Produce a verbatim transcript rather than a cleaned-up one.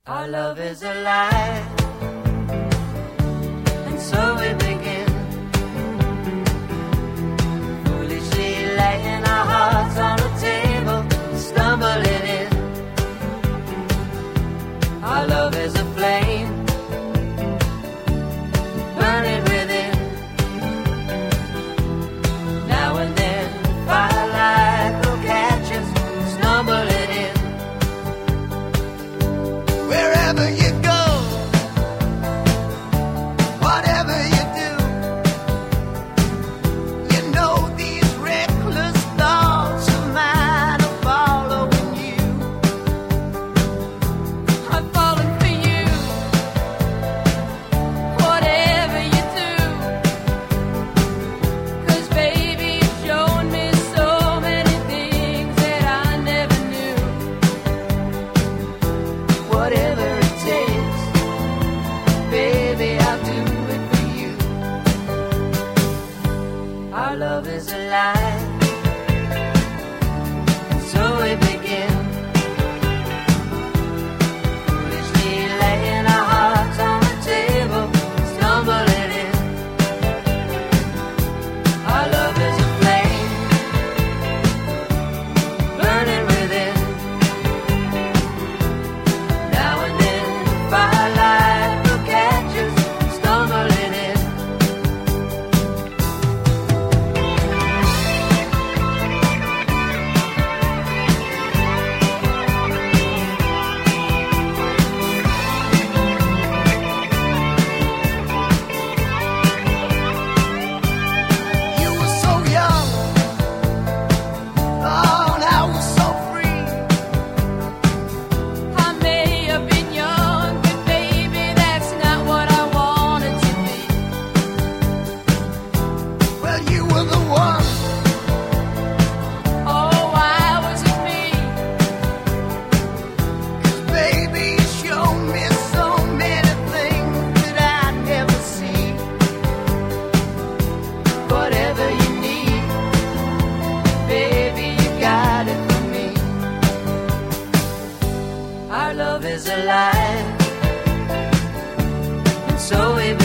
Our love is alive, and so we begin, foolishly laying our hearts on the table, stumbling in. Our love is a flame, burning within. Now and then, firelight will catch us, stumbling in. Wherever you go, whatever you do, you know these reckless thoughts of mine are following you. I'm falling for you, whatever you do, 'cause baby you've shown me so many things that I never knew. Whatever it takes, baby, I'll do it for you. Our love is alive, and so we begin, foolishly laying our hearts on the table, stumbling in. Our love is a flame, burning within. Now and then, firelight will catch us, stumbling in. You were so young, oh, and I was so free. I may have been young, but baby that's not what I wanted to be. Well, you were the one. Oh, why was it me? Baby, you showed me so many things that I never see. Whatever you need, baby, you got it for me. Our love is alive, and so we